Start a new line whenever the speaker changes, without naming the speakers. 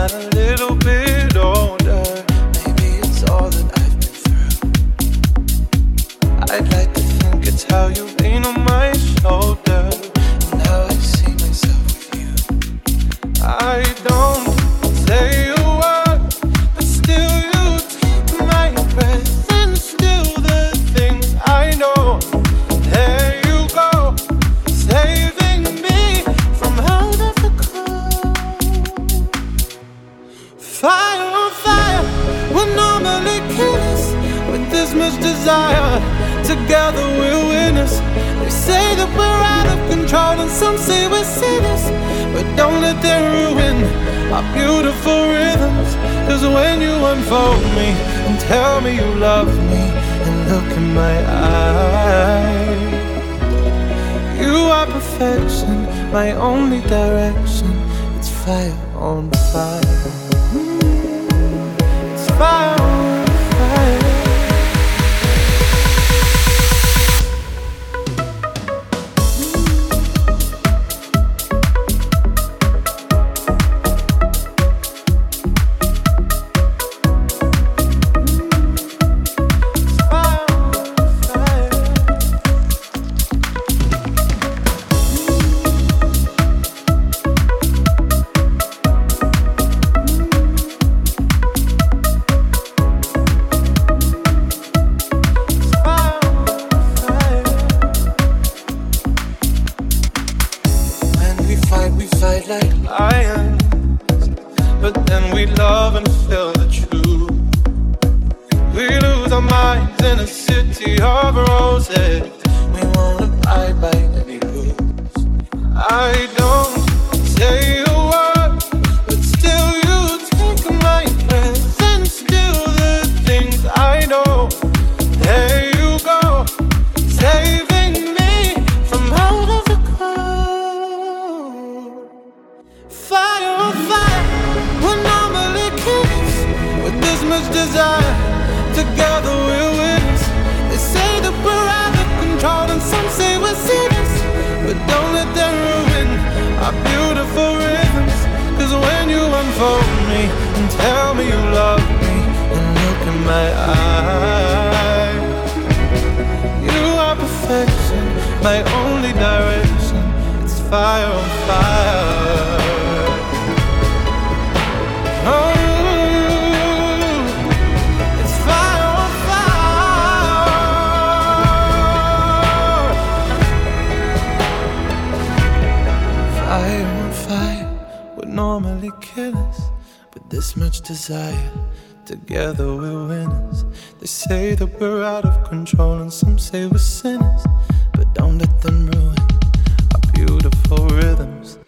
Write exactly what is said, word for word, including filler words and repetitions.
a little bit older. Maybe it's all that I've been through. I'd like to think it's how you lean on my shoulder, and how I see myself with you. I don't say a word, but still you take my breath, and still the things I know. There you go, saving me from out of the cold. Fire on fire, we're normally killers with this much desire. Together we're winners. They say that we're out of control, and some say we're sinners, but don't let them ruin our beautiful rhythms. Cause when you unfold me and tell me you love me, and look in my eyes, you are perfection, my only direction. It's fire on fire. It's fire on fire. Like lions, but then we love and feel the truth. We lose our minds in a city of roses. We won't abide by any rules. I don't say a word, but still you take my breath, and still the things I know. There you go, saving me from out of the cold. Fire on fire, we're normally killers with this much desire. Together we're winners. They say that we're out of control, and some say we're sinners, but don't let them ruin our beautiful rhythms. Cause when you unfold me and tell me you love me, and look in my eyes, you are perfection, my only direction. It's fire on fire. Oh, it's fire on fire. Fire on fire, we're normally killers with this much desire. Together we're winners. They say that we're out of control, and some say we're sinners, but don't let them ruin our beautiful rhythms.